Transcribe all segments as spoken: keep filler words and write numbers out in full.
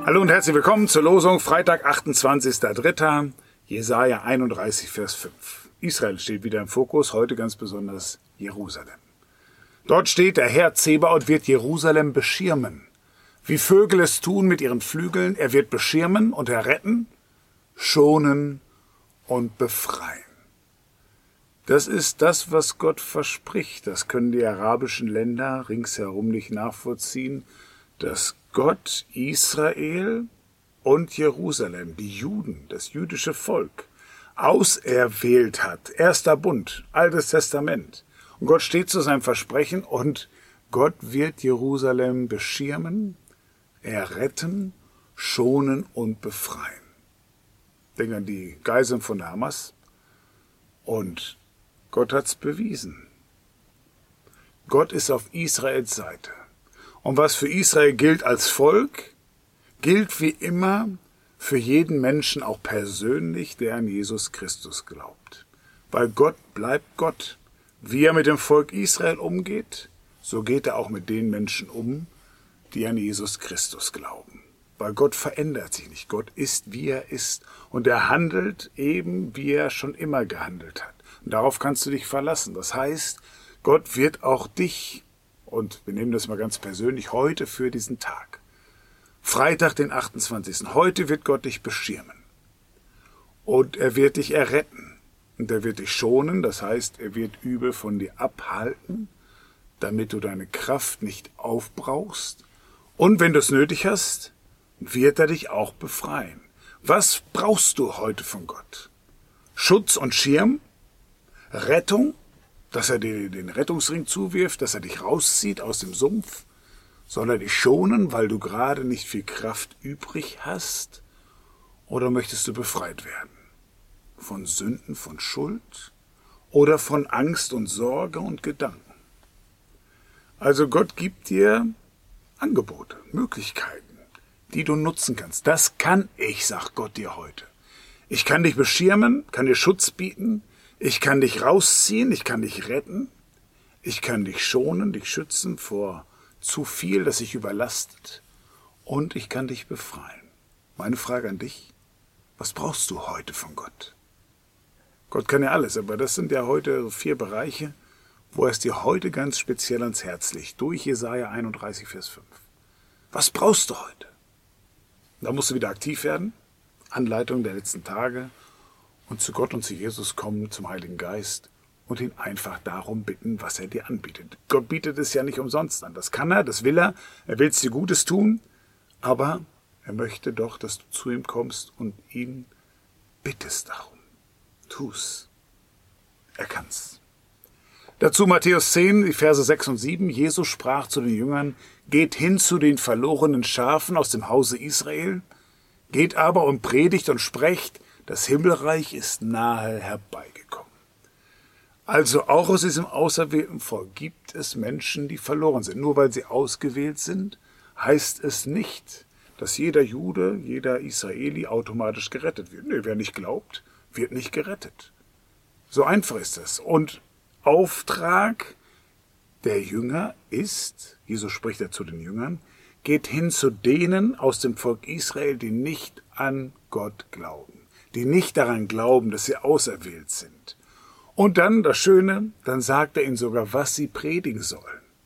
Hallo und herzlich willkommen zur Losung Freitag, achtundzwanzigster dritter Jesaja einunddreißig, Vers fünf. Israel steht wieder im Fokus, heute ganz besonders Jerusalem. Dort steht, der Herr Zebaoth wird Jerusalem beschirmen. Wie Vögel es tun mit ihren Flügeln, er wird beschirmen und erretten, schonen und befreien. Das ist das, was Gott verspricht. Das können die arabischen Länder ringsherum nicht nachvollziehen, dass Gott Israel und Jerusalem, die Juden, das jüdische Volk, auserwählt hat. Erster Bund, Altes Testament. Und Gott steht zu seinem Versprechen und Gott wird Jerusalem beschirmen, erretten, schonen und befreien. Denk an die Geiseln von der Hamas. Und Gott hat's bewiesen. Gott ist auf Israels Seite. Und was für Israel gilt als Volk, gilt wie immer für jeden Menschen auch persönlich, der an Jesus Christus glaubt. Weil Gott bleibt Gott. Wie er mit dem Volk Israel umgeht, so geht er auch mit den Menschen um, die an Jesus Christus glauben. Weil Gott verändert sich nicht. Gott ist, wie er ist. Und er handelt eben, wie er schon immer gehandelt hat. Und darauf kannst du dich verlassen. Das heißt, Gott wird auch dich, und wir nehmen das mal ganz persönlich, heute für diesen Tag, Freitag, den achtundzwanzigsten Heute wird Gott dich beschirmen. Und er wird dich erretten. Und er wird dich schonen, das heißt, er wird Übel von dir abhalten, damit du deine Kraft nicht aufbrauchst. Und wenn du es nötig hast, wird er dich auch befreien. Was brauchst du heute von Gott? Schutz und Schirm? Rettung? Dass er dir den Rettungsring zuwirft, dass er dich rauszieht aus dem Sumpf? Soll er dich schonen, weil du gerade nicht viel Kraft übrig hast? Oder möchtest du befreit werden? Von Sünden, von Schuld? Oder von Angst und Sorge und Gedanken? Also Gott gibt dir Angebote, Möglichkeiten, die du nutzen kannst. Das kann ich, sagt Gott dir heute. Ich kann dich beschirmen, kann dir Schutz bieten, ich kann dich rausziehen, ich kann dich retten, ich kann dich schonen, dich schützen vor zu viel, das sich überlastet, und ich kann dich befreien. Meine Frage an dich, was brauchst du heute von Gott? Gott kann ja alles, aber das sind ja heute so vier Bereiche, wo er es dir heute ganz speziell ans Herz legt, durch Jesaja einunddreißig, Vers fünf. Was brauchst du heute? Da musst du wieder aktiv werden, Anleitung der letzten Tage, und zu Gott und zu Jesus kommen, zum Heiligen Geist, und ihn einfach darum bitten, was er dir anbietet. Gott bietet es ja nicht umsonst an. Das kann er, das will er, er will es dir Gutes tun, aber er möchte doch, dass du zu ihm kommst und ihn bittest darum. Tu's. Er kann's. Dazu Matthäus zehn, die Verse sechs und sieben. Jesus sprach zu den Jüngern, geht hin zu den verlorenen Schafen aus dem Hause Israel, geht aber und predigt und sprecht, das Himmelreich ist nahe herbeigekommen. Also auch aus diesem auserwählten Volk gibt es Menschen, die verloren sind. Nur weil sie ausgewählt sind, heißt es nicht, dass jeder Jude, jeder Israeli automatisch gerettet wird. Nee, wer nicht glaubt, wird nicht gerettet. So einfach ist es. Und Auftrag der Jünger ist, Jesus spricht ja zu den Jüngern, geht hin zu denen aus dem Volk Israel, die nicht an Gott glauben, die nicht daran glauben, dass sie auserwählt sind. Und dann, das Schöne, dann sagt er ihnen sogar, was sie predigen sollen.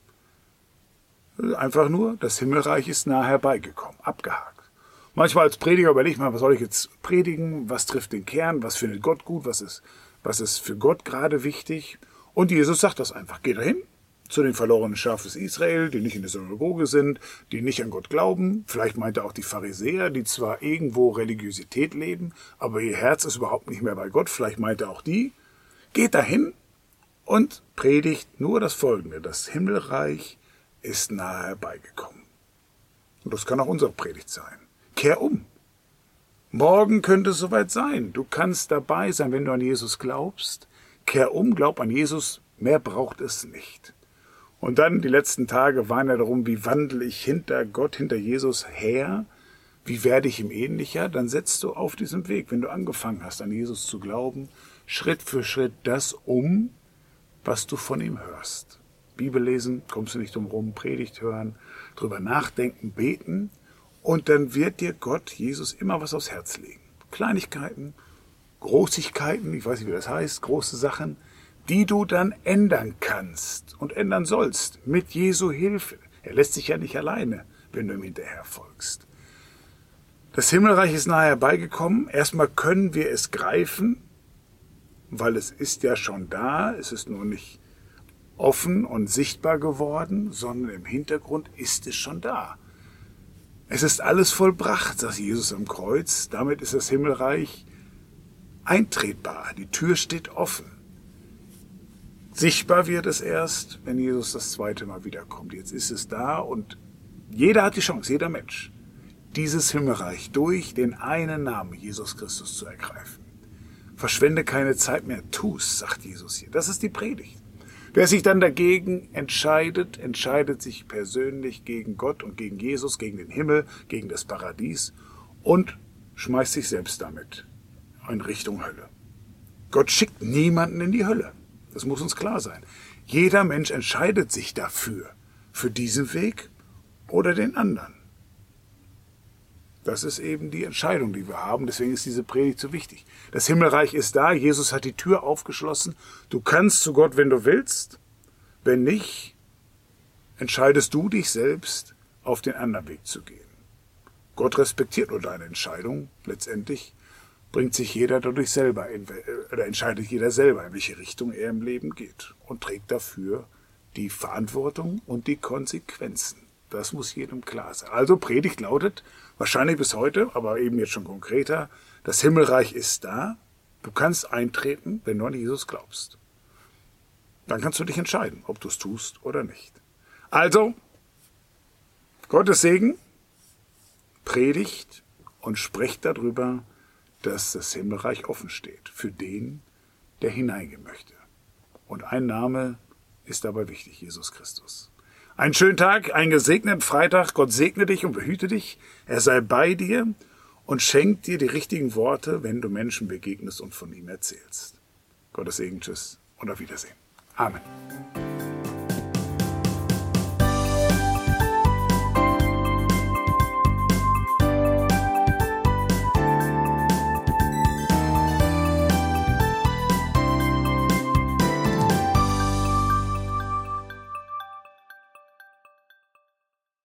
Einfach nur, das Himmelreich ist nahe herbeigekommen, abgehakt. Manchmal als Prediger überlegt man, was soll ich jetzt predigen, was trifft den Kern, was findet Gott gut, was ist, was ist für Gott gerade wichtig. Und Jesus sagt das einfach, geht dahin zu den verlorenen Schafen des Israel, die nicht in der Synagoge sind, die nicht an Gott glauben. Vielleicht meint er auch die Pharisäer, die zwar irgendwo Religiosität leben, aber ihr Herz ist überhaupt nicht mehr bei Gott. Vielleicht meint er auch die. Geht dahin und predigt nur das Folgende. Das Himmelreich ist nahe herbeigekommen. Und das kann auch unsere Predigt sein. Kehr um. Morgen könnte es soweit sein. Du kannst dabei sein, wenn du an Jesus glaubst. Kehr um, glaub an Jesus. Mehr braucht es nicht. Und dann die letzten Tage waren ja darum, wie wandle ich hinter Gott, hinter Jesus her? Wie werde ich ihm ähnlicher? Dann setzt du auf diesem Weg, wenn du angefangen hast, an Jesus zu glauben, Schritt für Schritt das um, was du von ihm hörst. Bibel lesen, kommst du nicht drum rum, Predigt hören, drüber nachdenken, beten Und dann wird dir Gott, Jesus, immer was aufs Herz legen. Kleinigkeiten, Großigkeiten, ich weiß nicht, wie das heißt, große Sachen, die du dann ändern kannst und ändern sollst mit Jesu Hilfe. Er lässt sich ja nicht alleine, wenn du ihm hinterher folgst. Das Himmelreich ist nahe herbeigekommen. Erstmal können wir es greifen, weil es ist ja schon da. Es ist nur nicht offen und sichtbar geworden, sondern im Hintergrund ist es schon da. Es ist alles vollbracht, sagt Jesus am Kreuz. Damit ist das Himmelreich eintretbar. Die Tür steht offen. Sichtbar wird es erst, wenn Jesus das zweite Mal wiederkommt. Jetzt ist es da und jeder hat die Chance, jeder Mensch, dieses Himmelreich durch den einen Namen Jesus Christus zu ergreifen. Verschwende keine Zeit mehr, tu's, sagt Jesus hier. Das ist die Predigt. Wer sich dann dagegen entscheidet, entscheidet sich persönlich gegen Gott und gegen Jesus, gegen den Himmel, gegen das Paradies und schmeißt sich selbst damit in Richtung Hölle. Gott schickt niemanden in die Hölle. Das muss uns klar sein. Jeder Mensch entscheidet sich dafür, für diesen Weg oder den anderen. Das ist eben die Entscheidung, die wir haben. Deswegen ist diese Predigt so wichtig. Das Himmelreich ist da. Jesus hat die Tür aufgeschlossen. Du kannst zu Gott, wenn du willst. Wenn nicht, entscheidest du dich selbst, auf den anderen Weg zu gehen. Gott respektiert nur deine Entscheidung. Letztendlich bringt sich jeder dadurch selber, in, oder entscheidet jeder selber, in welche Richtung er im Leben geht. Und trägt dafür die Verantwortung und die Konsequenzen. Das muss jedem klar sein. Also Predigt lautet, wahrscheinlich bis heute, aber eben jetzt schon konkreter, das Himmelreich ist da. Du kannst eintreten, wenn du an Jesus glaubst. Dann kannst du dich entscheiden, ob du es tust oder nicht. Also, Gottes Segen, predigt und sprecht darüber, dass das Himmelreich offen steht für den, der hineingehen möchte. Und ein Name ist dabei wichtig, Jesus Christus. Einen schönen Tag, einen gesegneten Freitag. Gott segne dich und behüte dich. Er sei bei dir und schenkt dir die richtigen Worte, wenn du Menschen begegnest und von ihm erzählst. Gottes Segen, tschüss und auf Wiedersehen. Amen.